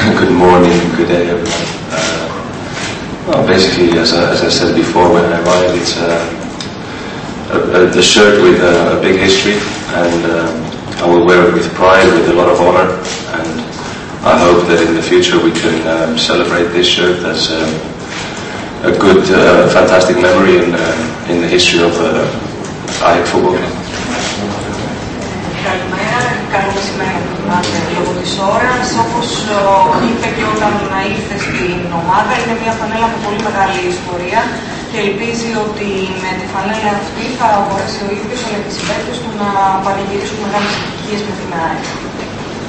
Good morning, good day, everyone. Well, basically, as I said before, when I arrived, it's a shirt with a big history, and I will wear it with pride, with a lot of honor, and I hope that in the future we can celebrate this shirt as a good, fantastic memory in the history of ΑΕΚ Football Club. Καλό μεσημέρι που θυμάστε λόγω της ώρας. Όπως είπε και όταν ήρθε στην ομάδα, είναι μια φανέλα με πολύ μεγάλη ιστορία και ελπίζει ότι με τη φανέλα αυτή θα μπορέσει ο ίδιος αλλά και οι συμπαίκτες του να πανηγυρίσουν μεγάλες επιτυχίες με την ΑΕΚ.